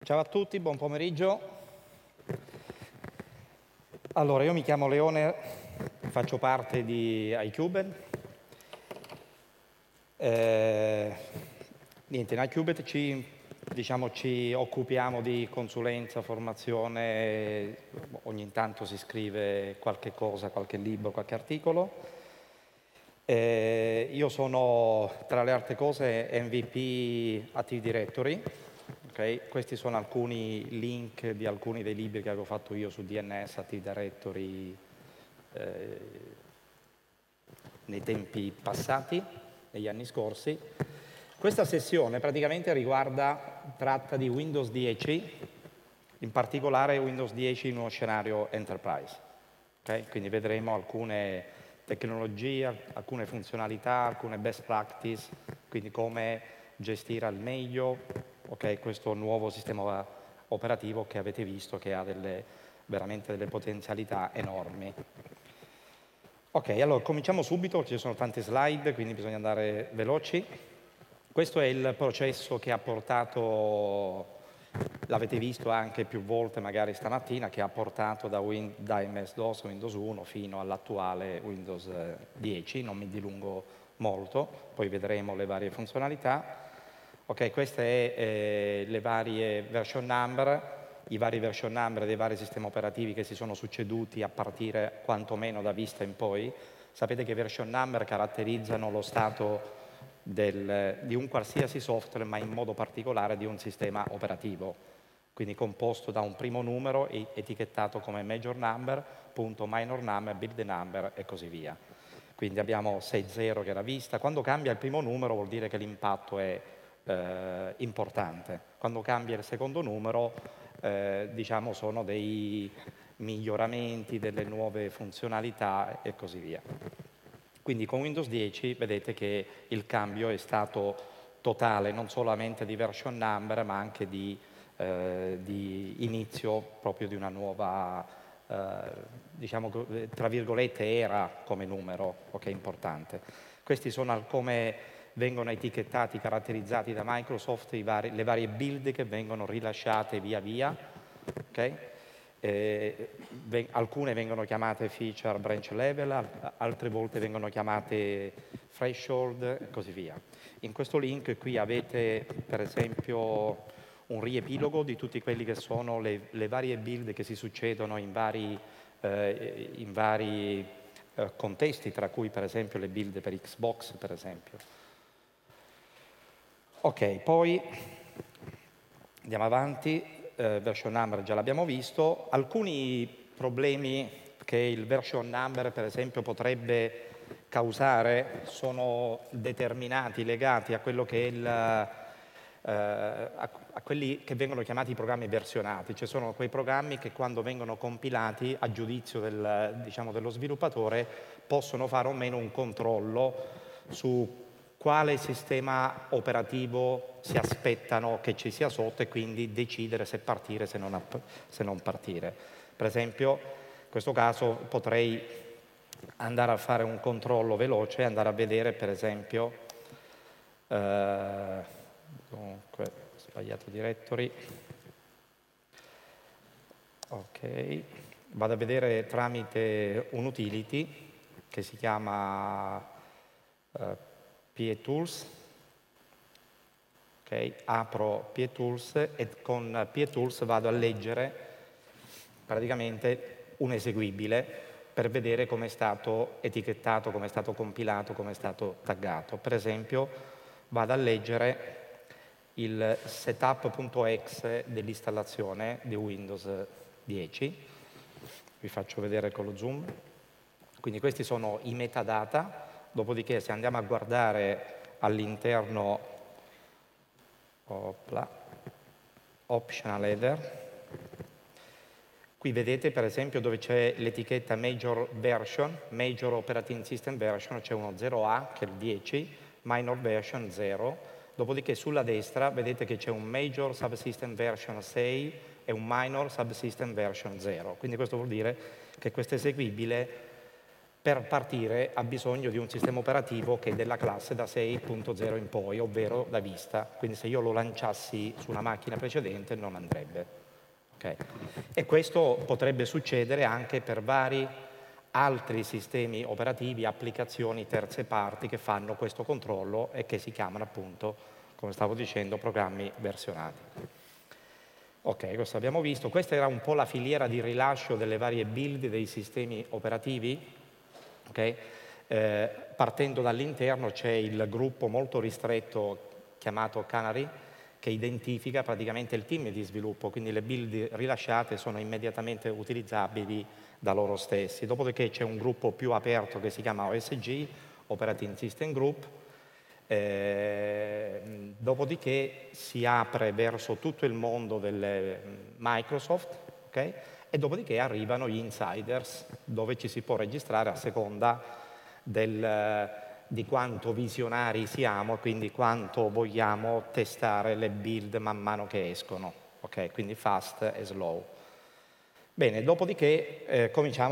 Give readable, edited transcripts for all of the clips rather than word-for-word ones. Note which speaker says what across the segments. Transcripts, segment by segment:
Speaker 1: Ciao a tutti, buon pomeriggio. Allora, io mi chiamo Leone, faccio parte di iCubed. Niente, in iCubed ci occupiamo di consulenza, formazione, ogni tanto si scrive qualche cosa, qualche libro, qualche articolo. Io sono, tra le altre cose, MVP Active Directory. Okay? Questi sono alcuni link di alcuni dei libri che avevo fatto io su DNS, Active Directory, nei tempi passati, negli anni scorsi. Questa sessione praticamente tratta di Windows 10, in particolare Windows 10 in uno scenario enterprise. Okay? Quindi vedremo alcune tecnologie, alcune funzionalità, alcune best practice, quindi come gestire al meglio questo nuovo sistema operativo che avete visto che ha veramente delle potenzialità enormi. Ok, allora cominciamo subito, ci sono tante slide, quindi bisogna andare veloci. Questo è il processo che ha portato, l'avete visto anche più volte magari stamattina, che ha portato da MS-DOS, Windows 1 fino all'attuale Windows 10, non mi dilungo molto, poi vedremo le varie funzionalità. Ok, queste sono le varie version number, i vari version number dei vari sistemi operativi che si sono succeduti a partire quantomeno da Vista in poi. Sapete che version number caratterizzano lo stato di un qualsiasi software, ma in modo particolare di un sistema operativo, quindi composto da un primo numero etichettato come major number, punto minor number, build number e così via. Quindi abbiamo 6.0 che era Vista. Quando cambia il primo numero vuol dire che l'impatto è importante. Quando cambia il secondo numero, diciamo, sono dei miglioramenti, delle nuove funzionalità e così via. Quindi con Windows 10 vedete che il cambio è stato totale, non solamente di version number, ma anche di inizio proprio di una nuova, diciamo, tra virgolette, era come numero, ok, importante. Questi sono come vengono etichettati, caratterizzati da Microsoft le varie build che vengono rilasciate via via, ok? Alcune vengono chiamate feature branch level, altre volte vengono chiamate threshold e così via. In questo link qui avete per esempio un riepilogo di tutti quelli che sono le varie build che si succedono in vari contesti, tra cui per esempio le build per Xbox, per esempio. Ok, poi andiamo avanti. Version number già l'abbiamo visto. Alcuni problemi che il version number per esempio potrebbe causare sono determinati, legati a quello che è a quelli che vengono chiamati programmi versionati, cioè sono quei programmi che quando vengono compilati a giudizio dello sviluppatore possono fare o meno un controllo su quale sistema operativo si aspettano che ci sia sotto e quindi decidere se partire, se non partire. Per esempio, in questo caso potrei andare a fare un controllo veloce e andare a vedere, per esempio, comunque, sbagliato directory. Ok, vado a vedere tramite un utility che si chiama PE-Tools, okay. Apro PE-Tools e con PE-Tools vado a leggere praticamente un eseguibile per vedere come è stato etichettato, come è stato compilato, come è stato taggato. Per esempio vado a leggere il setup.exe dell'installazione di Windows 10, vi faccio vedere con lo zoom. Quindi questi sono i metadata. Dopodiché se andiamo a guardare all'interno optional header, qui vedete per esempio dove c'è l'etichetta major version, major operating system version, c'è uno 0A che è il 10, minor version 0, dopodiché sulla destra vedete che c'è un major subsystem version 6 e un minor subsystem version 0, quindi questo vuol dire che questo eseguibile per partire ha bisogno di un sistema operativo che è della classe da 6.0 in poi, ovvero da Vista. Quindi se io lo lanciassi su una macchina precedente non andrebbe. Okay. E questo potrebbe succedere anche per vari altri sistemi operativi, applicazioni terze parti che fanno questo controllo e che si chiamano appunto, come stavo dicendo, programmi versionati. Ok, questo abbiamo visto. Questa era un po' la filiera di rilascio delle varie build dei sistemi operativi. Okay? Partendo dall'interno c'è il gruppo molto ristretto chiamato Canary, che identifica praticamente il team di sviluppo, quindi le build rilasciate sono immediatamente utilizzabili da loro stessi. Dopodiché c'è un gruppo più aperto che si chiama OSG, Operating System Group, dopodiché si apre verso tutto il mondo del Microsoft, okay? E dopodiché arrivano gli insiders, dove ci si può registrare a seconda di quanto visionari siamo, quindi quanto vogliamo testare le build man mano che escono, ok? Quindi fast e slow. Bene, dopodiché cominciamo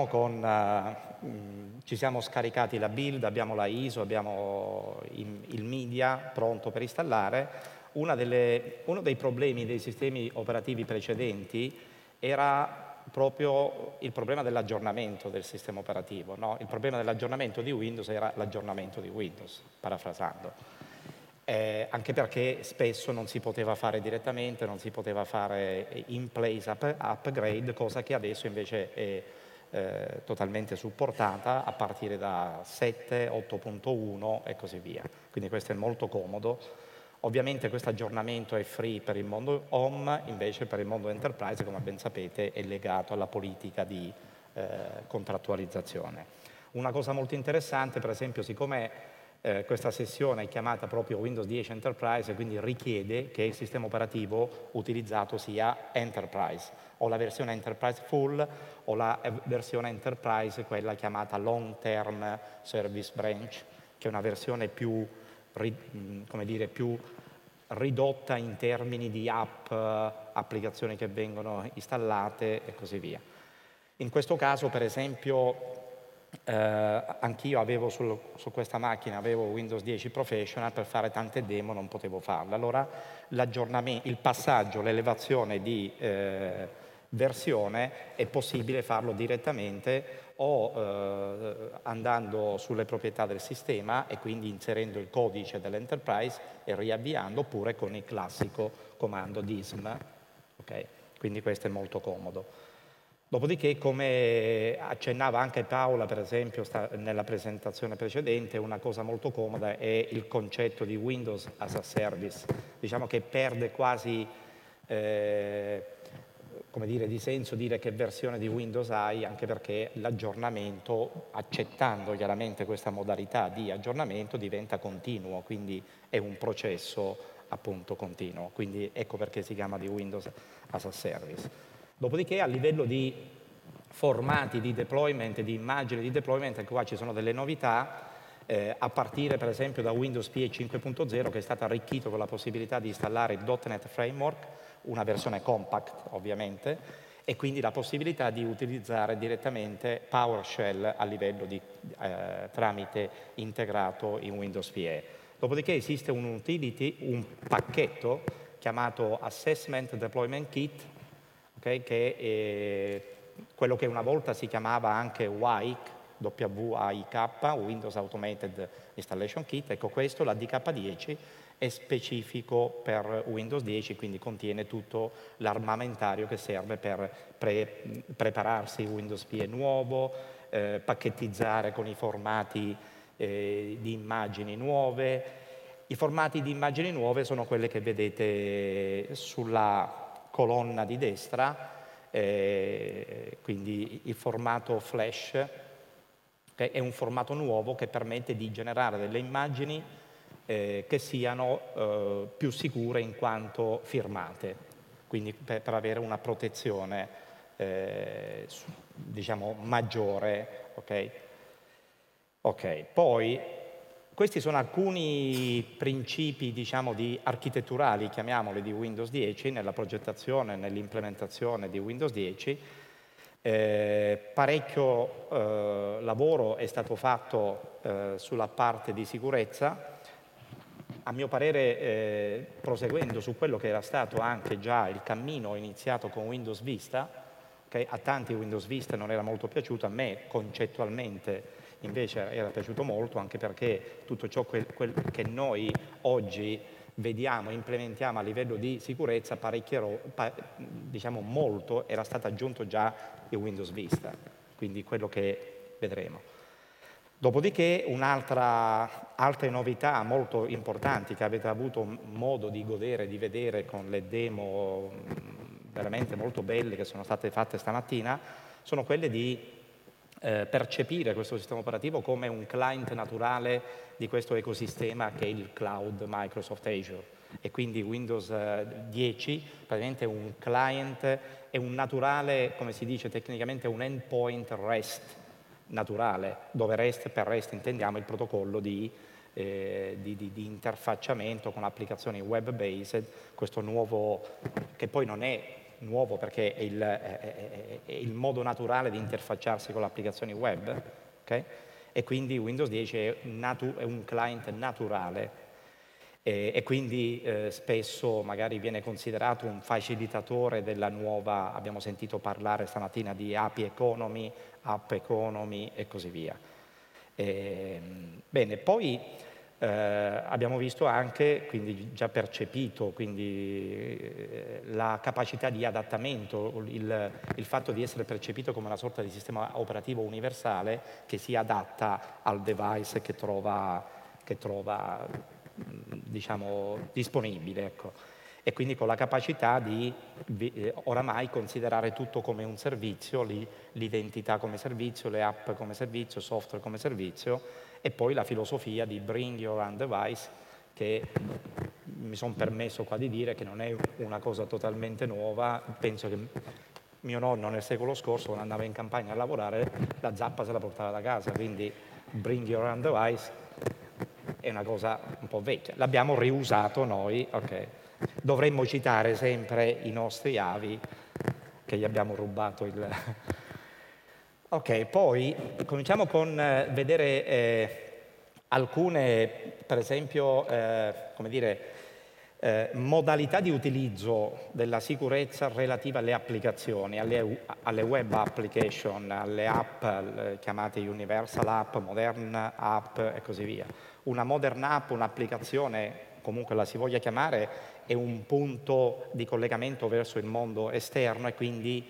Speaker 1: con, ci siamo scaricati la build, abbiamo la ISO, abbiamo il media pronto per installare. Uno dei problemi dei sistemi operativi precedenti era proprio il problema dell'aggiornamento del sistema operativo, no? Il problema dell'aggiornamento di Windows era l'aggiornamento di Windows, parafrasando. Anche perché spesso non si poteva fare direttamente, non si poteva fare in place upgrade, cosa che adesso invece è totalmente supportata a partire da 7, 8.1 e così via. Quindi questo è molto comodo. Ovviamente questo aggiornamento è free per il mondo home, invece per il mondo enterprise, come ben sapete, è legato alla politica di contrattualizzazione. Una cosa molto interessante, per esempio, siccome questa sessione è chiamata proprio Windows 10 Enterprise, quindi richiede che il sistema operativo utilizzato sia Enterprise, o la versione Enterprise Full o la versione Enterprise, quella chiamata Long Term Service Branch, che è una versione più, come dire, più ridotta in termini di app, applicazioni che vengono installate e così via. In questo caso, per esempio, anch'io avevo su questa macchina avevo Windows 10 Professional, per fare tante demo non potevo farle. Allora l'aggiornamento, il passaggio, l'elevazione di versione è possibile farlo direttamente o andando sulle proprietà del sistema e quindi inserendo il codice dell'Enterprise e riavviando, oppure con il classico comando dism. Okay? Quindi questo è molto comodo. Dopodiché, come accennava anche Paola, per esempio, nella presentazione precedente, una cosa molto comoda è il concetto di Windows as a Service. Diciamo che perde quasi, come dire, di senso dire che versione di Windows hai, anche perché l'aggiornamento, accettando chiaramente questa modalità di aggiornamento, diventa continuo, quindi è un processo appunto continuo. Quindi ecco perché si chiama di Windows as a Service. Dopodiché a livello di formati di deployment, di immagini di deployment, anche qua ci sono delle novità, a partire per esempio da Windows PE 5.0, che è stato arricchito con la possibilità di installare il .NET Framework, una versione compact ovviamente, e quindi la possibilità di utilizzare direttamente PowerShell a livello di tramite integrato in Windows PE. Dopodiché esiste un utility, un pacchetto chiamato Assessment Deployment Kit, okay, che è quello che una volta si chiamava anche WAIK, WAIK, Windows Automated Installation Kit. Ecco, questo, la DK10, è specifico per Windows 10, quindi contiene tutto l'armamentario che serve per prepararsi Windows PE nuovo, pacchettizzare con i formati di immagini nuove. I formati di immagini nuove sono quelle che vedete sulla colonna di destra, quindi il formato Flash, che è un formato nuovo che permette di generare delle immagini che siano più sicure in quanto firmate, quindi per avere una protezione diciamo maggiore. Ok, poi questi sono alcuni principi, diciamo, architetturali, chiamiamoli, di Windows 10 nella progettazione, nell'implementazione di Windows 10. Parecchio lavoro è stato fatto sulla parte di sicurezza, a mio parere proseguendo su quello che era stato anche già il cammino iniziato con Windows Vista, che a tanti Windows Vista non era molto piaciuto, a me concettualmente invece era piaciuto molto, anche perché tutto ciò che noi oggi vediamo, implementiamo a livello di sicurezza, diciamo molto, era stato aggiunto già in Windows Vista, quindi quello che vedremo. Dopodiché altre novità molto importanti che avete avuto modo di godere, di vedere con le demo veramente molto belle che sono state fatte stamattina, sono quelle di percepire questo sistema operativo come un client naturale di questo ecosistema che è il cloud Microsoft Azure. E quindi Windows 10 praticamente è un client, è un naturale, come si dice tecnicamente, un endpoint REST naturale, dove per REST intendiamo il protocollo di interfacciamento con applicazioni web-based, questo nuovo, che poi non è nuovo perché è il modo naturale di interfacciarsi con le applicazioni web, okay? E quindi Windows 10 è un client naturale e quindi spesso magari viene considerato un facilitatore della nuova, abbiamo sentito parlare stamattina di API Economy, App Economy e così via. Bene, poi abbiamo visto anche, quindi già percepito, la capacità di adattamento, il fatto di essere percepito come una sorta di sistema operativo universale che si adatta al device che trova diciamo, disponibile, ecco. E quindi con la capacità di oramai considerare tutto come un servizio, l'identità come servizio, le app come servizio, software come servizio, e poi la filosofia di bring your own device, che mi sono permesso qua di dire che non è una cosa totalmente nuova. Penso che mio nonno nel secolo scorso, quando andava in campagna a lavorare, la zappa se la portava da casa, quindi bring your own device è una cosa un po' vecchia. L'abbiamo riusato noi, ok. Dovremmo citare sempre i nostri avi che gli abbiamo rubato il... Ok, poi cominciamo con vedere alcune, per esempio, come dire, modalità di utilizzo della sicurezza relativa alle applicazioni, alle web application, alle app chiamate Universal App, Modern App e così via. Una Modern App, un'applicazione, comunque la si voglia chiamare, è un punto di collegamento verso il mondo esterno e quindi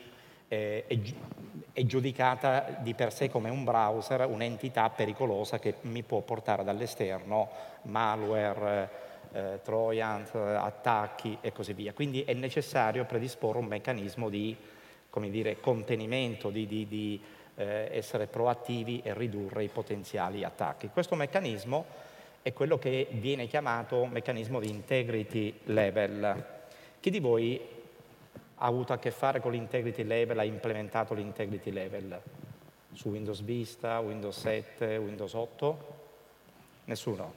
Speaker 1: è giudicata di per sé come un browser, un'entità pericolosa che mi può portare dall'esterno malware, trojan, attacchi e così via. Quindi è necessario predisporre un meccanismo di, come dire, contenimento, di essere proattivi e ridurre i potenziali attacchi. Questo meccanismo è quello che viene chiamato meccanismo di integrity level. Chi di voi ha avuto a che fare con l'integrity level, ha implementato l'integrity level su Windows Vista, Windows 7, Windows 8? Nessuno?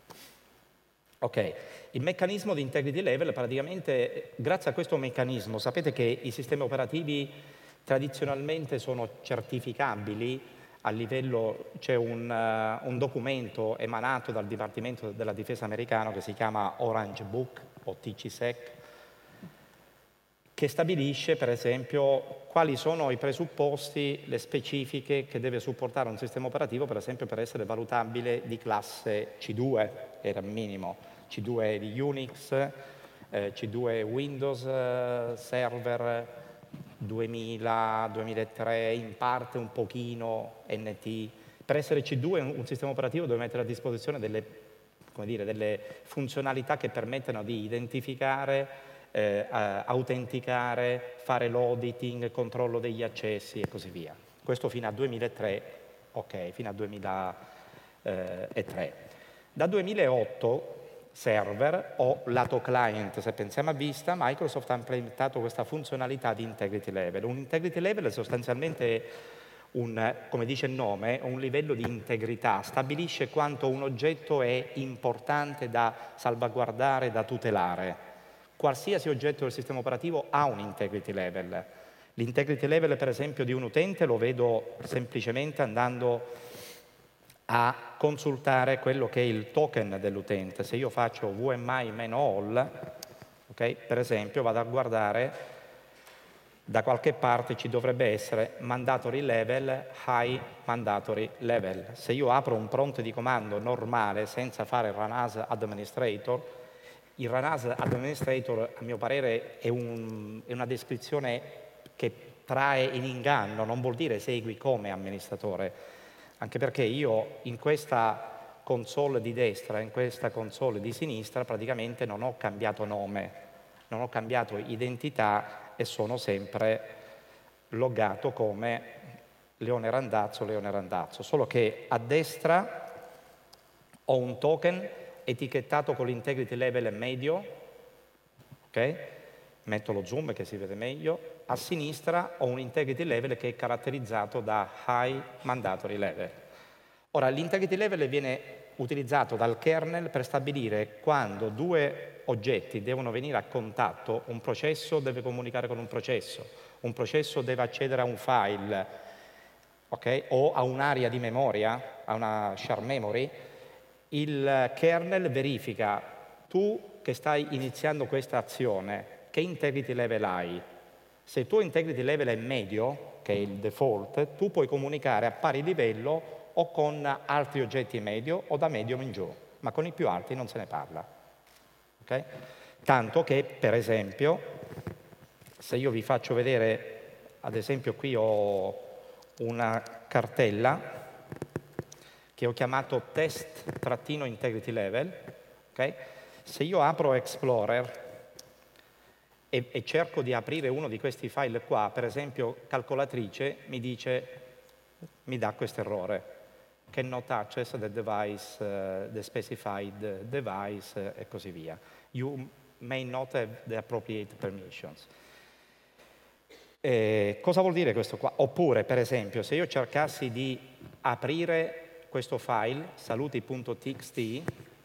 Speaker 1: Ok, il meccanismo di integrity level praticamente, grazie a questo meccanismo, sapete che i sistemi operativi tradizionalmente sono certificabili a livello, c'è un documento emanato dal Dipartimento della Difesa americano che si chiama Orange Book o TCSEC, che stabilisce per esempio quali sono i presupposti, le specifiche che deve supportare un sistema operativo, per esempio per essere valutabile di classe C2, era il minimo, C2 di Unix, C2 Windows, Server 2000, 2003, in parte un pochino NT. Per essere C2 un sistema operativo deve mettere a disposizione delle funzionalità che permettano di identificare, autenticare, fare l'auditing, controllo degli accessi e così via. Questo fino a 2003, ok, fino a 2003. Da 2008 server o lato client, se pensiamo a Vista, Microsoft ha implementato questa funzionalità di integrity level. Un integrity level è sostanzialmente come dice il nome, un livello di integrità, stabilisce quanto un oggetto è importante da salvaguardare, da tutelare. Qualsiasi oggetto del sistema operativo ha un integrity level. L'integrity level, per esempio, di un utente lo vedo semplicemente andando a consultare quello che è il token dell'utente. Se io faccio VMI-all, okay, per esempio, vado a guardare da qualche parte ci dovrebbe essere mandatory level, high mandatory level. Se io apro un prompt di comando normale senza fare run as administrator, il run as administrator, a mio parere, è una descrizione che trae in inganno, non vuol dire segui come amministratore, anche perché io in questa console di destra, in questa console di sinistra, praticamente non ho cambiato nome, non ho cambiato identità e sono sempre loggato come Leone Randazzo, solo che a destra ho un token etichettato con l'integrity level medio, ok? Metto lo zoom che si vede meglio. A sinistra ho un integrity level che è caratterizzato da high mandatory level. Ora, l'integrity level viene utilizzato dal kernel per stabilire quando due oggetti devono venire a contatto, un processo deve comunicare con un processo deve accedere a un file, okay? O a un'area di memoria, a una share memory. Il kernel verifica, tu che stai iniziando questa azione, che integrity level hai? Se il tuo integrity level è medio, che è il default, tu puoi comunicare a pari livello o con altri oggetti medio o da medium in giù, ma con i più alti non se ne parla. Okay? Tanto che, per esempio, se io vi faccio vedere, ad esempio qui ho una cartella che ho chiamato test-integrity level, okay? Se io apro Explorer e cerco di aprire uno di questi file qua, per esempio calcolatrice, mi dà questo errore, cannot access the device, the specified device e così via. You may not have the appropriate permissions. Cosa vuol dire questo qua? Oppure, per esempio, se io cercassi di aprire questo file, saluti.txt,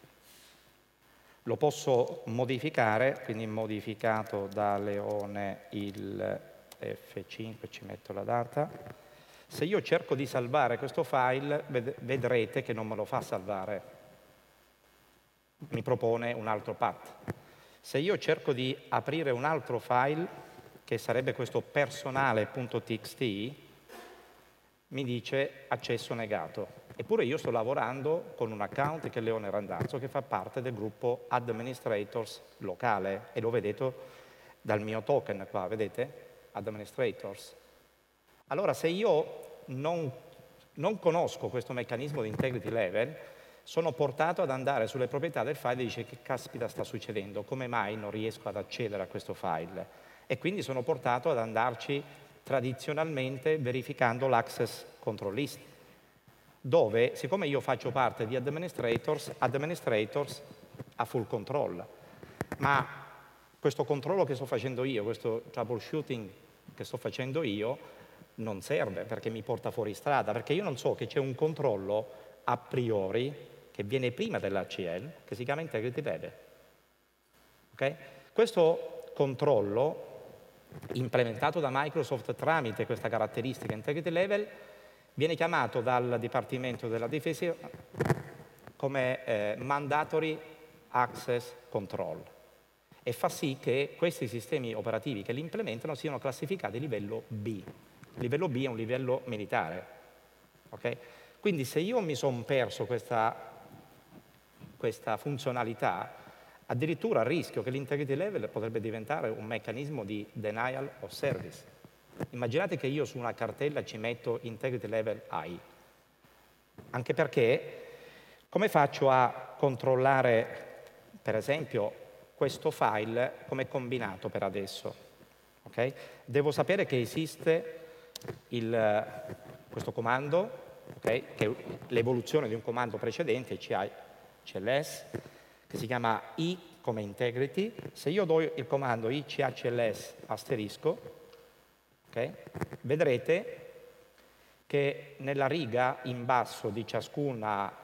Speaker 1: lo posso modificare, quindi modificato da Leone il F5, ci metto la data. Se io cerco di salvare questo file, vedrete che non me lo fa salvare. Mi propone un altro path. Se io cerco di aprire un altro file, che sarebbe questo personale.txt, mi dice accesso negato. Eppure io sto lavorando con un account che è Leone Randazzo, che fa parte del gruppo administrators locale, e lo vedete dal mio token qua, vedete? Administrators. Allora, se io non conosco questo meccanismo di integrity level, sono portato ad andare sulle proprietà del file e dice che caspita sta succedendo, come mai non riesco ad accedere a questo file? E quindi sono portato ad andarci tradizionalmente verificando l'access control list, dove, siccome io faccio parte di administrators ha full control. Ma questo controllo che sto facendo io, questo troubleshooting che sto facendo io, non serve perché mi porta fuori strada, perché io non so che c'è un controllo a priori che viene prima dell'ACL, che si chiama integrity level. Okay? Questo controllo, implementato da Microsoft tramite questa caratteristica integrity level, viene chiamato dal Dipartimento della Difesa come mandatory access control, e fa sì che questi sistemi operativi che li implementano siano classificati livello B. Il livello B è un livello militare. Okay? Quindi se io mi sono perso questa funzionalità, addirittura a rischio che l'integrity level potrebbe diventare un meccanismo di denial of service. Immaginate che io su una cartella ci metto integrity level high, anche perché come faccio a controllare, per esempio, questo file come combinato per adesso? Okay? Devo sapere che esiste questo comando, okay? Che è l'evoluzione di un comando precedente, CLS, che si chiama I come integrity. Se io do il comando ICHLS asterisco, okay, vedrete che nella riga in basso di ciascuna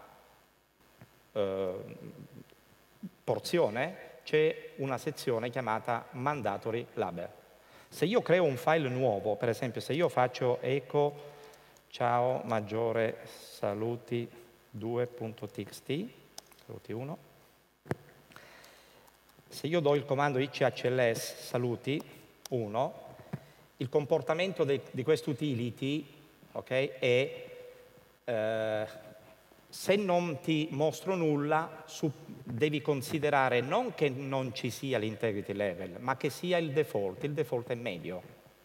Speaker 1: porzione c'è una sezione chiamata mandatory label. Se io creo un file nuovo, per esempio se io faccio echo ciao maggiore saluti 2.txt, saluti 1, se io do il comando ICHLS saluti 1, il comportamento di quest'utility, okay, è se non ti mostro nulla, devi considerare non che non ci sia l'integrity level, ma che sia il default è medio.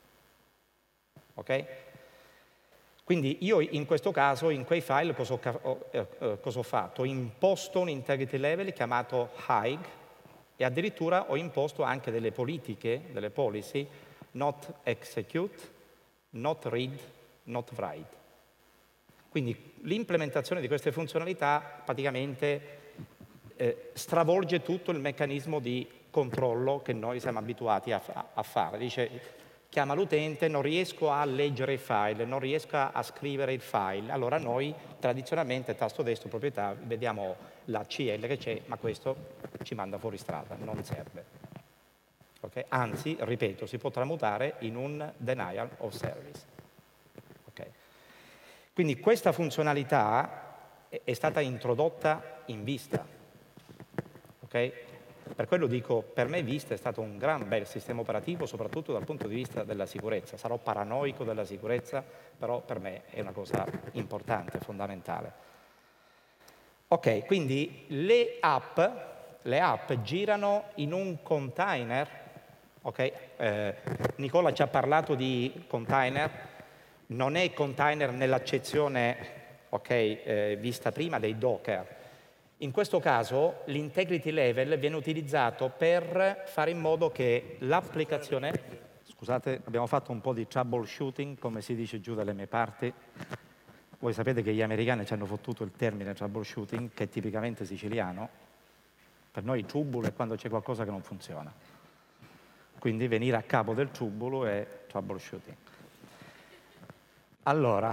Speaker 1: Ok? Quindi io in questo caso, in quei file, cosa ho fatto? Ho imposto un integrity level chiamato high e addirittura ho imposto anche delle politiche, delle policy, not execute, not read, not write. Quindi l'implementazione di queste funzionalità praticamente stravolge tutto il meccanismo di controllo che noi siamo abituati a fare. Dice, chiama l'utente, non riesco a leggere il file, non riesco a scrivere il file. Allora noi tradizionalmente, tasto destro, proprietà, vediamo la CL che c'è, ma questo ci manda fuori strada, non serve. Okay? Anzi, ripeto, si può tramutare in un denial of service. Okay? Quindi questa funzionalità è stata introdotta in Vista. Okay? Per quello dico, per me Vista è stato un gran bel sistema operativo, soprattutto dal punto di vista della sicurezza. Sarò paranoico della sicurezza, però per me è una cosa importante, fondamentale. Ok, quindi le app girano in un container. Okay? Nicola ci ha parlato di container, non è container nell'accezione vista prima dei Docker. In questo caso l'integrity level viene utilizzato per fare in modo che l'applicazione... Scusate, abbiamo fatto un po' di troubleshooting, come si dice giù dalle mie parti. Voi sapete che gli americani ci hanno fottuto il termine troubleshooting, che è tipicamente siciliano. Per noi trouble è quando c'è qualcosa che non funziona. Quindi venire a capo del trouble è troubleshooting. Allora,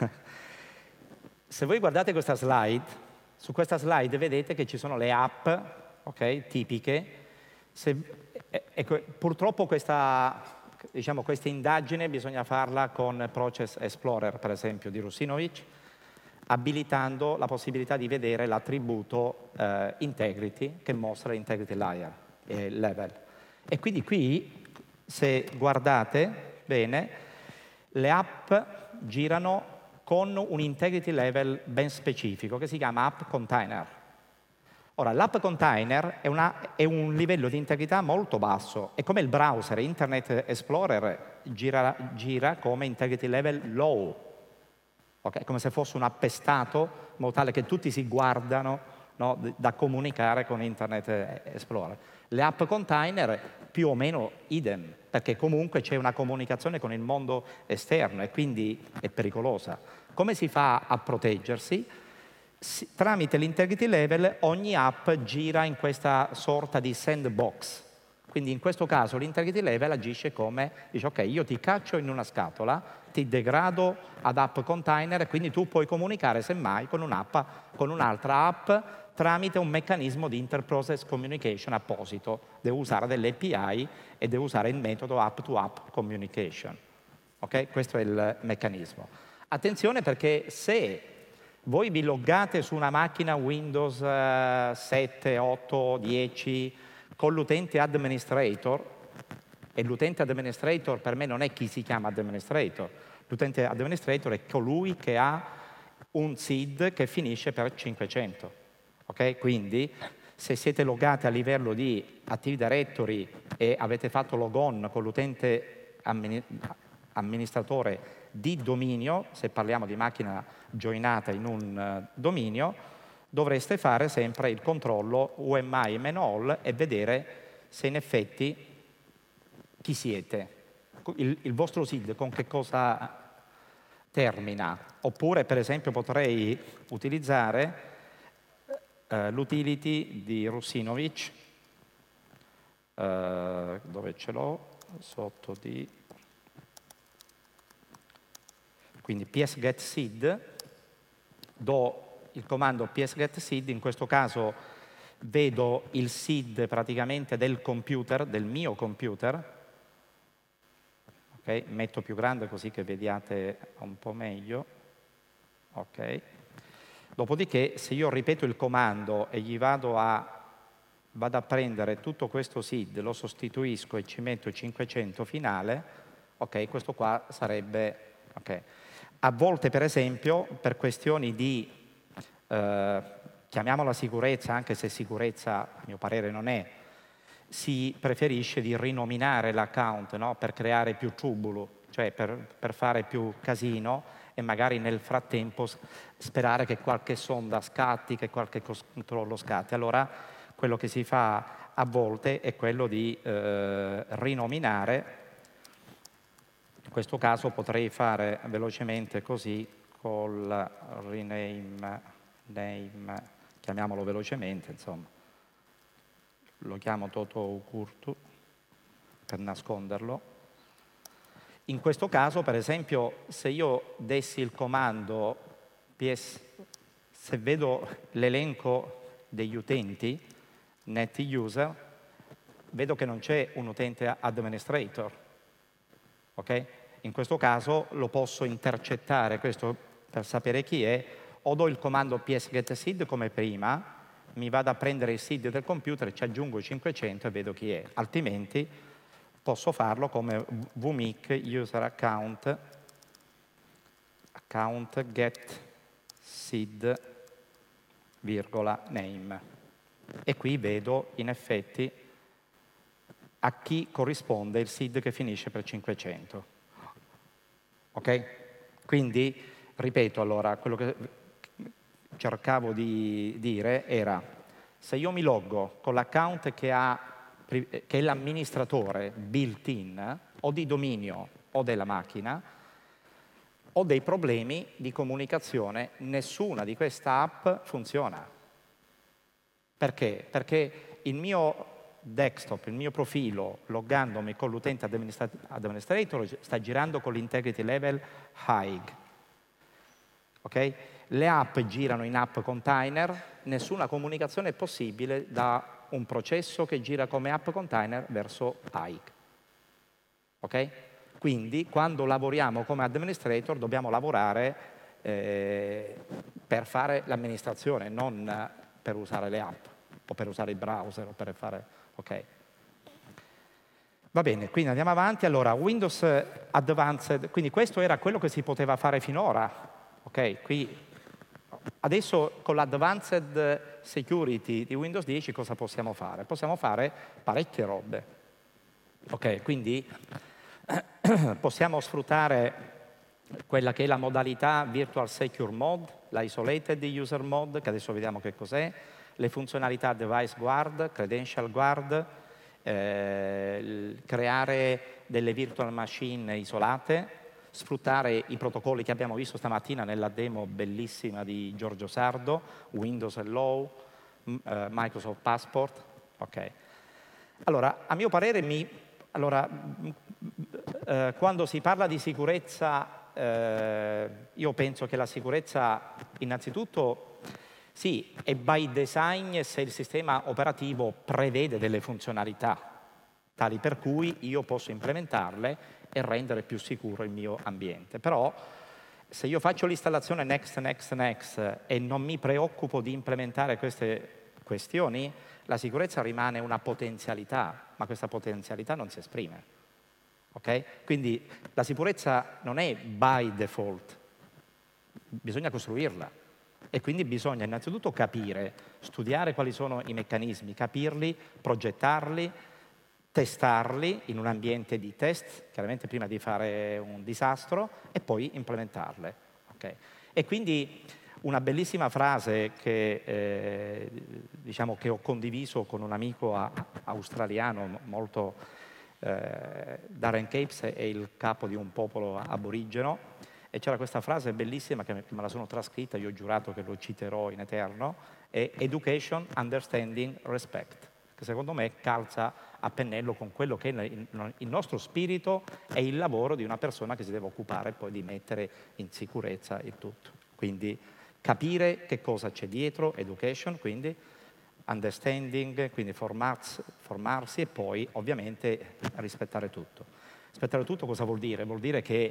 Speaker 1: se voi guardate questa slide, su questa slide vedete che ci sono le app, tipiche. Purtroppo questa indagine bisogna farla con Process Explorer, per esempio, di Russinovic, abilitando la possibilità di vedere l'attributo integrity che mostra l'integrity level. E quindi qui, se guardate bene, le app girano con un integrity level ben specifico che si chiama app container. Ora, l'app container è un livello di integrità molto basso, è come il browser, Internet Explorer gira come integrity level low, okay? Come se fosse un appestato, in modo tale che tutti si guardano, no, da comunicare con Internet Explorer. Le app container più o meno idem, perché comunque c'è una comunicazione con il mondo esterno e quindi è pericolosa. Come si fa a proteggersi? Tramite l'integrity level ogni app gira in questa sorta di sandbox. Quindi in questo caso l'integrity level agisce come, dice ok, io ti caccio in una scatola, ti degrado ad app container e quindi tu puoi comunicare semmai con un'altra app tramite un meccanismo di interprocess communication apposito. Devo usare delle API e devo usare il metodo app-to-app communication. Okay? Questo è il meccanismo. Attenzione perché se voi vi loggate su una macchina Windows 7, 8, 10 con l'utente administrator, e l'utente administrator per me non è chi si chiama administrator, l'utente administrator è colui che ha un SID che finisce per 500. Okay? Quindi se siete loggati a livello di Active Directory e avete fatto logon con l'utente amministratore di dominio, se parliamo di macchina joinata in un dominio, dovreste fare sempre il controllo UMI-all e vedere se in effetti chi siete, il vostro SID con che cosa termina. Oppure, per esempio, potrei utilizzare l'utility di Russinovic, dove ce l'ho? Sotto di... Quindi psgetSID, do il comando psgetSID, in questo caso vedo il SID praticamente del computer, del mio computer, ok? Metto più grande così che vediate un po' meglio, ok? Dopodiché, se io ripeto il comando e gli vado a prendere tutto questo SID, lo sostituisco e ci metto 500 finale, ok, questo qua sarebbe, ok. A volte, per esempio, per questioni di, chiamiamola sicurezza, anche se sicurezza a mio parere non è, si preferisce di rinominare l'account, no? Per creare più trubolo, cioè per fare più casino e magari nel frattempo sperare che qualche sonda scatti, che qualche controllo scatti. Allora quello che si fa a volte è quello di rinominare. In questo caso potrei fare velocemente così col rename, name, chiamiamolo velocemente, insomma. Lo chiamo Toto Ukurtu per nasconderlo. In questo caso, per esempio, se io dessi il comando ps, se vedo l'elenco degli utenti, net user, vedo che non c'è un utente administrator. Ok? In questo caso lo posso intercettare, questo per sapere chi è, o do il comando ps-get-seed come prima, mi vado a prendere il seed del computer, ci aggiungo 500 e vedo chi è. Altrimenti posso farlo come vmic user account get seed virgola name. E qui vedo in effetti a chi corrisponde il seed che finisce per 500. Ok? Quindi, ripeto allora, quello che cercavo di dire era, se io mi loggo con l'account che è l'amministratore built-in, o di dominio o della macchina, ho dei problemi di comunicazione, nessuna di queste app funziona. Perché? Perché il mio desktop, il mio profilo, loggandomi con l'utente administrator, sta girando con l'integrity level high. Ok? Le app girano in app container, nessuna comunicazione è possibile da un processo che gira come app container verso high. Ok? Quindi, quando lavoriamo come administrator, dobbiamo lavorare per fare l'amministrazione, non per usare le app, o per usare il browser, o per fare... Ok. Va bene, quindi andiamo avanti. Allora, Windows Advanced, quindi questo era quello che si poteva fare finora. Ok, qui adesso con l'Advanced Security di Windows 10 cosa possiamo fare? Possiamo fare parecchie robe. Ok, quindi possiamo sfruttare quella che è la modalità Virtual Secure Mode, la Isolated User Mode, che adesso vediamo che cos'è, le funzionalità Device Guard, Credential Guard, creare delle virtual machine isolate, sfruttare i protocolli che abbiamo visto stamattina nella demo bellissima di Giorgio Sardo, Windows Hello, Microsoft Passport. Ok. Allora, a mio parere, quando si parla di sicurezza, io penso che la sicurezza, innanzitutto, sì, è by design se il sistema operativo prevede delle funzionalità tali per cui io posso implementarle e rendere più sicuro il mio ambiente. Però se io faccio l'installazione next e non mi preoccupo di implementare queste questioni, la sicurezza rimane una potenzialità, ma questa potenzialità non si esprime. Okay? Quindi la sicurezza non è by default, bisogna costruirla. E quindi bisogna innanzitutto capire, studiare quali sono i meccanismi, capirli, progettarli, testarli in un ambiente di test, chiaramente prima di fare un disastro, e poi implementarle. Okay? E quindi una bellissima frase che, diciamo, che ho condiviso con un amico australiano molto... Darren Capes è il capo di un popolo aborigeno, e c'era questa frase bellissima che me la sono trascritta, io ho giurato che lo citerò in eterno, è Education, Understanding, Respect, che secondo me calza a pennello con quello che è il nostro spirito e il lavoro di una persona che si deve occupare poi di mettere in sicurezza il tutto. Quindi capire che cosa c'è dietro, education, quindi understanding, quindi formarsi e poi ovviamente rispettare tutto. Rispettare tutto cosa vuol dire? Vuol dire che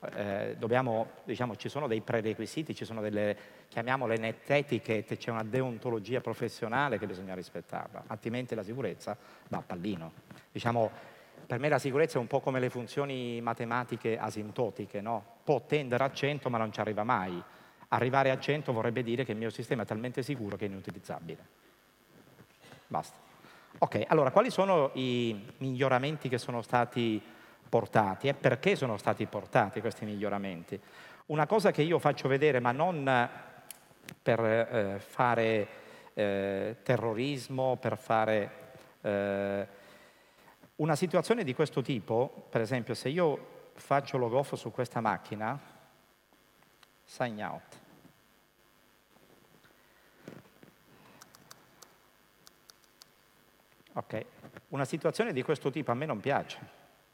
Speaker 1: ci sono dei prerequisiti, ci sono delle, chiamiamole net etiquette, c'è una deontologia professionale che bisogna rispettarla, altrimenti la sicurezza va a pallino. Per me la sicurezza è un po' come le funzioni matematiche asintotiche, no? Può tendere a 100 ma non ci arriva mai. Arrivare a 100 vorrebbe dire che il mio sistema è talmente sicuro che è inutilizzabile. Basta. Ok, allora quali sono i miglioramenti che sono stati portati e perché sono stati portati questi miglioramenti? Una cosa che io faccio vedere, ma non per fare terrorismo, per fare una situazione di questo tipo, per esempio se io faccio log off su questa macchina, sign out. Ok, una situazione di questo tipo a me non piace.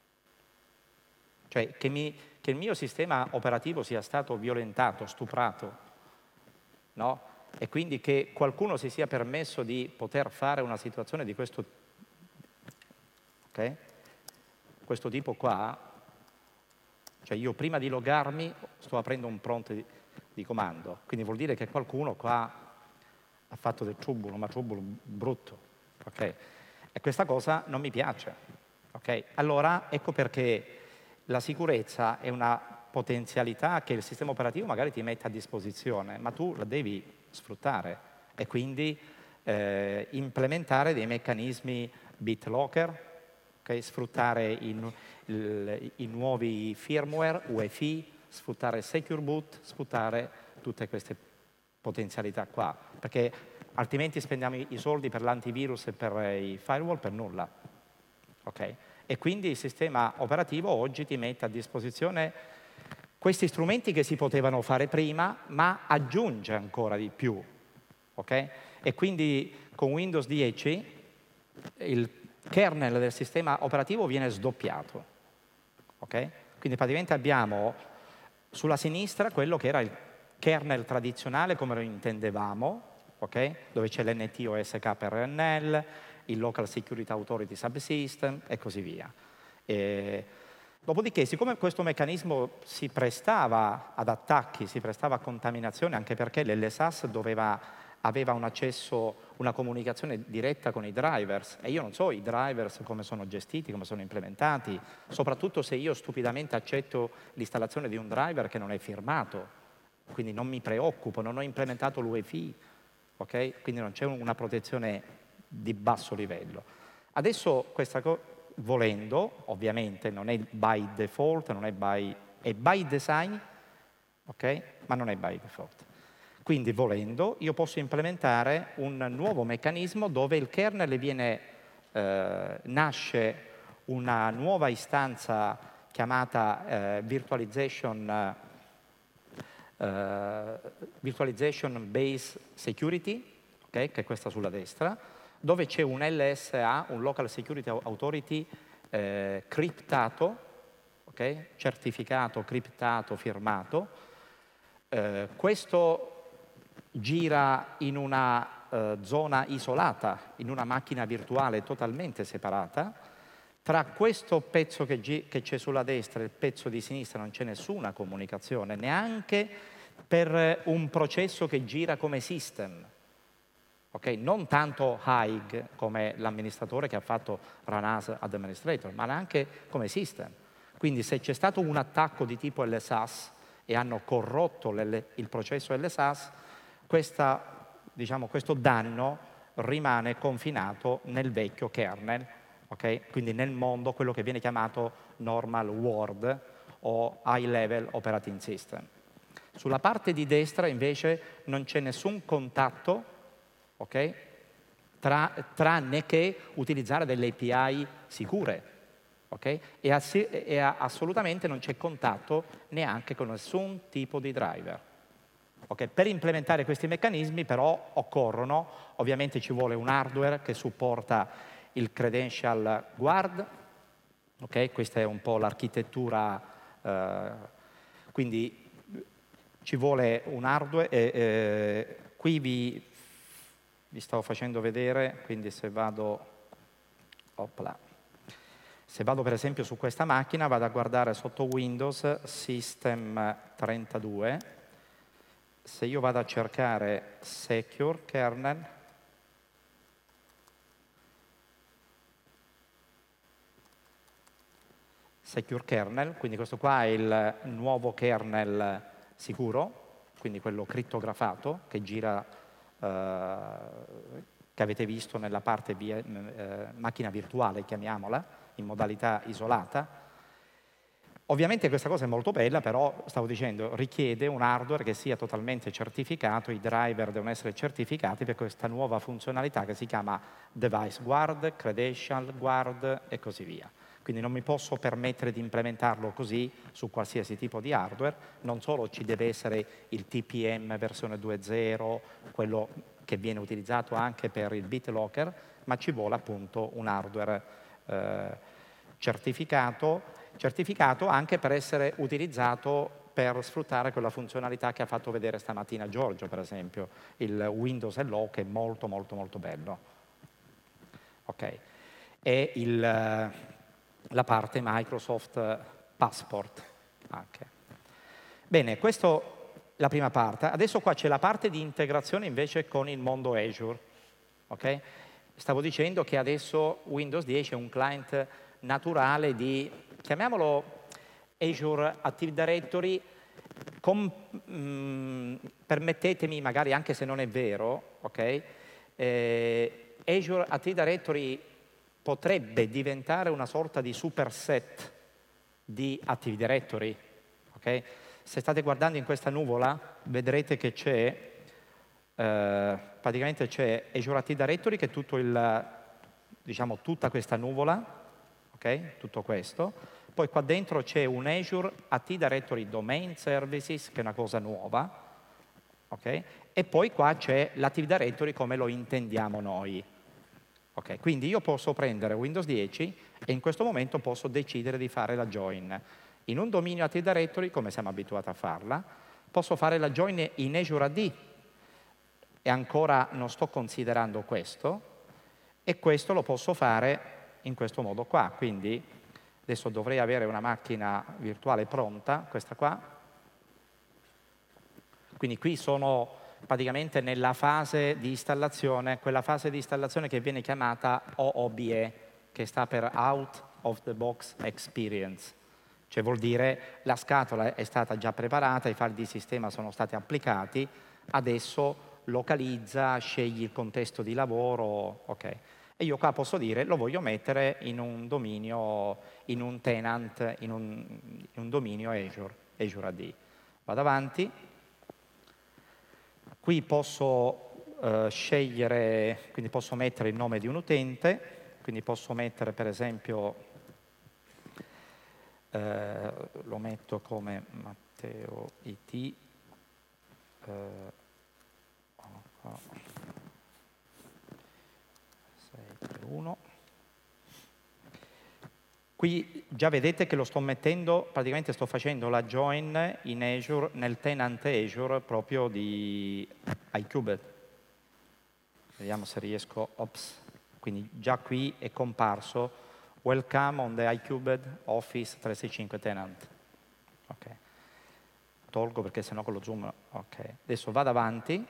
Speaker 1: Cioè che il mio sistema operativo sia stato violentato, stuprato, no? E quindi che qualcuno si sia permesso di poter fare una situazione di questo tipo qua, cioè io prima di logarmi sto aprendo un prompt di comando, quindi vuol dire che qualcuno qua ha fatto del trubolo, ma trubolo brutto, ok? E questa cosa non mi piace, ok? Allora ecco perché la sicurezza è una potenzialità che il sistema operativo magari ti mette a disposizione, ma tu la devi sfruttare e quindi implementare dei meccanismi BitLocker, okay? Sfruttare i nuovi firmware, UEFI, sfruttare Secure Boot, sfruttare tutte queste potenzialità qua, perché altrimenti spendiamo i soldi per l'antivirus e per i firewall per nulla. Okay? E quindi il sistema operativo oggi ti mette a disposizione questi strumenti che si potevano fare prima, ma aggiunge ancora di più. Okay? E quindi con Windows 10 il kernel del sistema operativo viene sdoppiato. Okay? Quindi praticamente abbiamo sulla sinistra quello che era il kernel tradizionale come lo intendevamo, okay? Dove c'è l'NTOSKRNL, il Local Security Authority Subsystem e così via. Dopodiché, siccome questo meccanismo si prestava ad attacchi, si prestava a contaminazione, anche perché l'LSAS aveva un accesso, una comunicazione diretta con i drivers, e io non so i drivers come sono gestiti, come sono implementati, soprattutto se io stupidamente accetto l'installazione di un driver che non è firmato, quindi non mi preoccupo, non ho implementato l'UEFI, ok? Quindi non c'è una protezione di basso livello. Adesso questa cosa, volendo, ovviamente non è by default, è by design, ok? Ma non è by default. Quindi volendo io posso implementare un nuovo meccanismo dove il kernel nasce una nuova istanza chiamata Virtualization Base Security, okay? Che è questa sulla destra, dove c'è un LSA, un Local Security Authority criptato, okay? Certificato, criptato, firmato. Questo gira in una zona isolata, in una macchina virtuale totalmente separata. Tra questo pezzo che c'è sulla destra e il pezzo di sinistra non c'è nessuna comunicazione, neanche per un processo che gira come system. Okay? Non tanto HIG come l'amministratore che ha fatto Run as Administrator, ma neanche come system. Quindi se c'è stato un attacco di tipo LSAS e hanno corrotto il processo LSAS, questo danno rimane confinato nel vecchio kernel, okay? Quindi nel mondo quello che viene chiamato normal world o high level operating system. Sulla parte di destra invece non c'è nessun contatto, okay? Tranne che utilizzare delle API sicure. Okay? E assolutamente non c'è contatto neanche con nessun tipo di driver. Okay? Per implementare questi meccanismi però occorrono, ovviamente ci vuole un hardware che supporta il credential guard, okay? Questa è un po' l'architettura, quindi ci vuole un hardware, qui vi stavo facendo vedere, quindi se vado, opla. Se vado per esempio su questa macchina, vado a guardare sotto Windows System 32, se io vado a cercare Secure Kernel, quindi questo qua è il nuovo kernel sicuro, quindi quello crittografato che gira, che avete visto nella parte macchina virtuale, chiamiamola, in modalità isolata. Ovviamente questa cosa è molto bella, però, stavo dicendo, richiede un hardware che sia totalmente certificato, i driver devono essere certificati per questa nuova funzionalità che si chiama Device Guard, Credential Guard e così via. Quindi non mi posso permettere di implementarlo così su qualsiasi tipo di hardware, non solo ci deve essere il TPM versione 2.0, quello che viene utilizzato anche per il BitLocker, ma ci vuole appunto un hardware certificato anche per essere utilizzato per sfruttare quella funzionalità che ha fatto vedere stamattina Giorgio, per esempio, il Windows Hello, che è molto molto molto bello. Ok. E la parte Microsoft Passport anche. Bene, questa è la prima parte. Adesso qua c'è la parte di integrazione invece con il mondo Azure. Okay? Stavo dicendo che adesso Windows 10 è un client naturale di, chiamiamolo Azure Active Directory, permettetemi, magari anche se non è vero, okay? Azure Active Directory potrebbe diventare una sorta di superset di Active Directory. Okay? Se state guardando in questa nuvola, vedrete che c'è, praticamente c'è Azure Active Directory, che è tutto diciamo, tutta questa nuvola, okay? Tutto questo. Poi qua dentro c'è un Azure Active Directory Domain Services, che è una cosa nuova, okay? E poi qua c'è l'Active Directory come lo intendiamo noi. Okay, quindi io posso prendere Windows 10 e in questo momento posso decidere di fare la join in un dominio Active Directory, come siamo abituati a farla, posso fare la join in Azure AD, e ancora non sto considerando questo, e questo lo posso fare in questo modo qua. Quindi adesso dovrei avere una macchina virtuale pronta, questa qua. Quindi qui sono praticamente nella fase di installazione, quella fase di installazione che viene chiamata OOBE, che sta per Out of the Box Experience. Cioè vuol dire la scatola è stata già preparata, i file di sistema sono stati applicati, adesso localizza, scegli il contesto di lavoro, ok. E io qua posso dire lo voglio mettere in un dominio, in un tenant, in un dominio Azure AD. Vado avanti. Qui posso scegliere, quindi posso mettere il nome di un utente, quindi posso mettere per esempio, lo metto come Matteo IT, 631. Qui già vedete che lo sto mettendo, praticamente sto facendo la join in Azure, nel tenant Azure proprio di iCubed. Vediamo se riesco, ops, quindi già qui è comparso Welcome on the iCubed Office 365 tenant. Ok. Tolgo perché sennò con lo zoom, ok. Adesso vado avanti.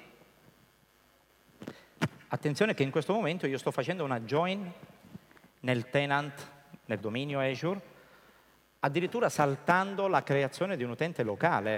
Speaker 1: Attenzione che in questo momento io sto facendo una join nel tenant, nel dominio Azure, addirittura saltando la creazione di un utente locale.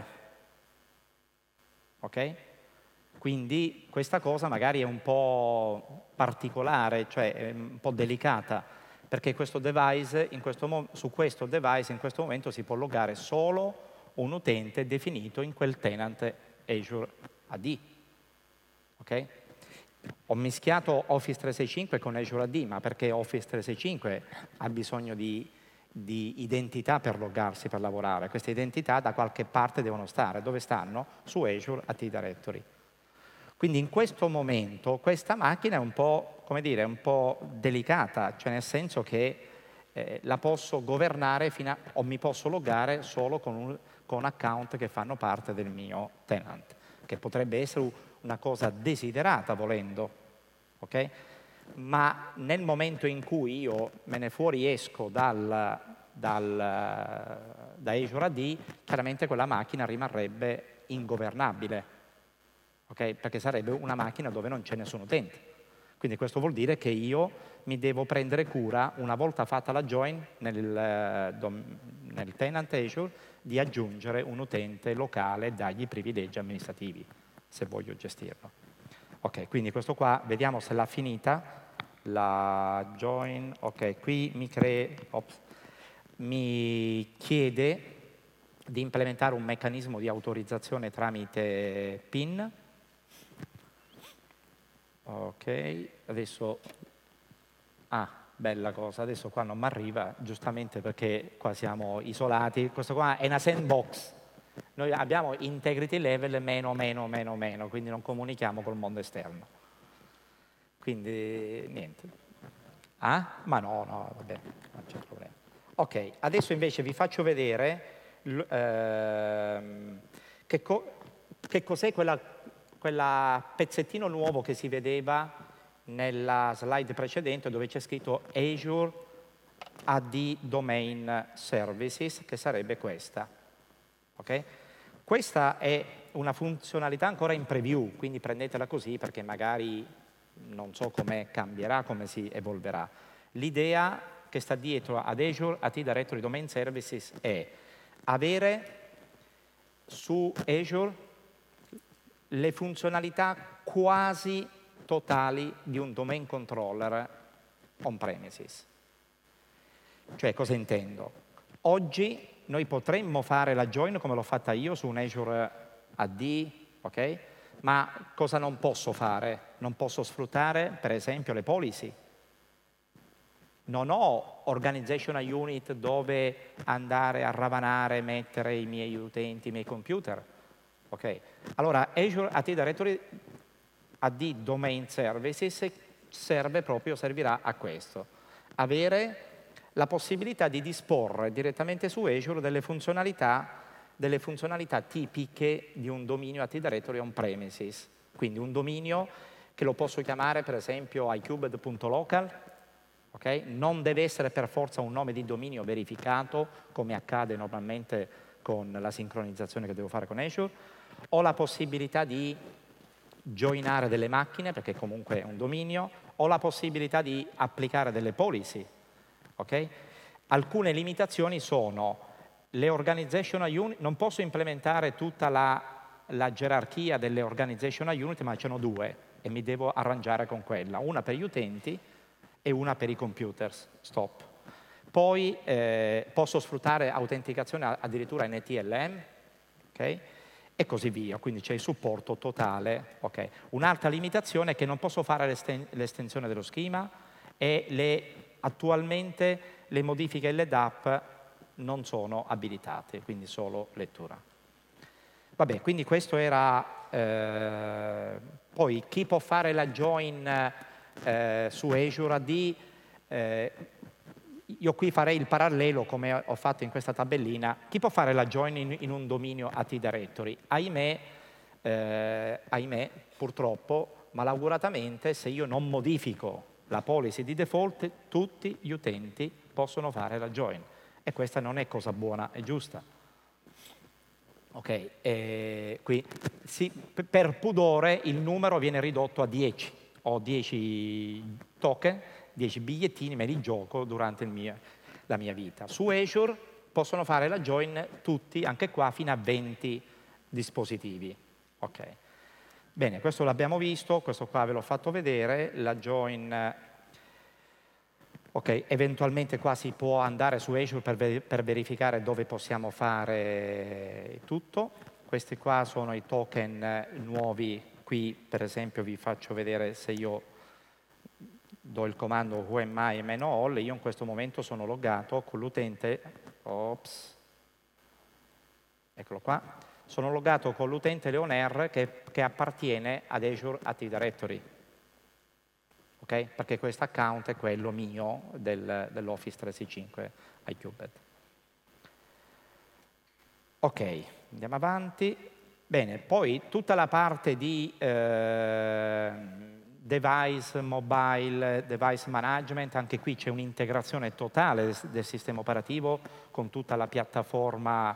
Speaker 1: Ok? Quindi questa cosa magari è un po' particolare, cioè è un po' delicata, perché questo device, su questo device in questo momento si può loggare solo un utente definito in quel tenant Azure AD. Ok? Ho mischiato Office 365 con Azure AD, ma perché Office 365 ha bisogno di identità per loggarsi, per lavorare. Queste identità da qualche parte devono stare. Dove stanno? Su Azure Active Directory. Quindi in questo momento questa macchina è un po', come dire, un po' delicata, cioè nel senso che la posso governare o mi posso loggare solo con account che fanno parte del mio tenant, che potrebbe essere una cosa desiderata volendo, ok? ma nel momento in cui io me ne fuoriesco da Azure AD, chiaramente quella macchina rimarrebbe ingovernabile, okay? Perché sarebbe una macchina dove non c'è nessun utente. Quindi questo vuol dire che io mi devo prendere cura, una volta fatta la join nel tenant Azure, di aggiungere un utente locale e dargli i privilegi amministrativi, se voglio gestirlo. Ok, quindi questo qua, vediamo se l'ha finita, la join, ok, qui mi chiede di implementare un meccanismo di autorizzazione tramite PIN. Ok, adesso, bella cosa, adesso qua non mi arriva, giustamente perché qua siamo isolati, questo qua è una sandbox, noi abbiamo integrity level meno, quindi non comunichiamo col mondo esterno, quindi niente. Ma no, vabbè, non c'è problema. Ok, adesso invece vi faccio vedere che cos'è quella pezzettino nuovo che si vedeva nella slide precedente dove c'è scritto Azure AD Domain Services, che sarebbe questa. Okay? Questa è una funzionalità ancora in preview, quindi prendetela così perché magari non so come cambierà, come si evolverà. L'idea che sta dietro ad Azure AD Directory Domain Services è avere su Azure le funzionalità quasi totali di un domain controller on-premises. Cioè, cosa intendo? Oggi noi potremmo fare la join come l'ho fatta io su un Azure AD, ok? Ma cosa non posso fare? Non posso sfruttare, per esempio, le policy. Non ho organizational unit dove andare a ravanare, mettere i miei utenti, i miei computer. Ok? Allora, Azure AD Directory AD Domain Services servirà a questo. Avere la possibilità di disporre direttamente su Azure delle funzionalità tipiche di un dominio AD Directory on-premises. Quindi un dominio che lo posso chiamare per esempio icubed.local, okay? Non deve essere per forza un nome di dominio verificato, come accade normalmente con la sincronizzazione che devo fare con Azure. Ho la possibilità di joinare delle macchine, perché comunque è un dominio. Ho la possibilità di applicare delle policy. Okay? Alcune limitazioni sono le organizational unit, non posso implementare tutta la gerarchia delle organizational unit, ma ce n'ho due e mi devo arrangiare con quella, una per gli utenti e una per i computers, stop. Poi posso sfruttare autenticazione addirittura NTLM, ok? E così via, quindi c'è il supporto totale. Okay. Un'altra limitazione è che non posso fare l'estensione dello schema e attualmente le modifiche e le DAP non sono abilitate, quindi solo lettura. Vabbè, quindi questo era... poi chi può fare la join su Azure AD? Io qui farei il parallelo, come ho fatto in questa tabellina. Chi può fare la join in un dominio AD Directory? Ahimè, purtroppo, malauguratamente, se io non modifico la policy di default, tutti gli utenti possono fare la join. E questa non è cosa buona e giusta. Ok, qui per pudore il numero viene ridotto a 10. Ho 10 token, 10 bigliettini, me li gioco durante la mia vita. Su Azure possono fare la join tutti, anche qua, fino a 20 dispositivi. Ok. Bene, questo l'abbiamo visto, questo qua ve l'ho fatto vedere, la join... Ok, eventualmente qua si può andare su Azure per verificare dove possiamo fare tutto. Questi qua sono i token nuovi. Qui, per esempio, vi faccio vedere se io do il comando whoami -all, io in questo momento sono loggato con l'utente, eccolo qua, sono loggato con l'utente Leonair che appartiene ad Azure AD Directory. Okay? Perché questo account è quello mio dell'Office 365 iCubed. Ok, andiamo avanti. Bene, poi tutta la parte di device, mobile, device management, anche qui c'è un'integrazione totale del sistema operativo con tutta la piattaforma,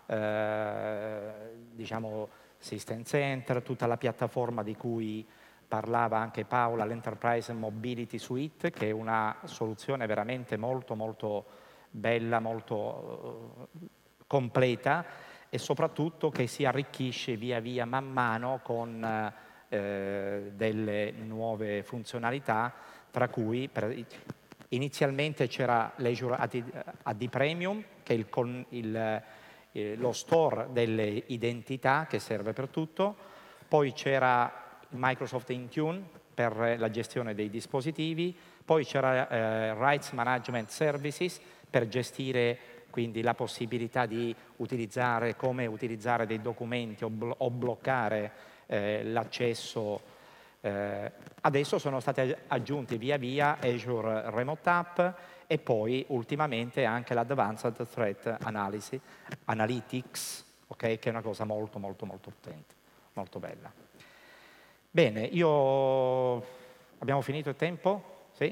Speaker 1: diciamo, System Center, tutta la piattaforma di cui parlava anche Paola, l'Enterprise Mobility Suite, che è una soluzione veramente molto molto bella, molto completa e soprattutto che si arricchisce via via man mano con delle nuove funzionalità, tra cui inizialmente c'era l'Azure AD Premium, che è lo store delle identità che serve per tutto, poi c'era Microsoft Intune per la gestione dei dispositivi, poi c'era Rights Management Services per gestire quindi la possibilità di utilizzare, come utilizzare dei documenti o bloccare l'accesso. Adesso sono stati aggiunti via via Azure Remote App e poi ultimamente anche l'Advanced Threat Analytics, okay? Che è una cosa molto molto molto potente, molto bella. Bene, abbiamo finito il tempo? Sì?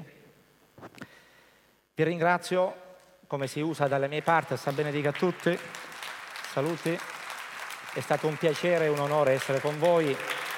Speaker 1: Vi ringrazio, come si usa dalle mie parti, sta benedica a tutti, saluti, è stato un piacere e un onore essere con voi.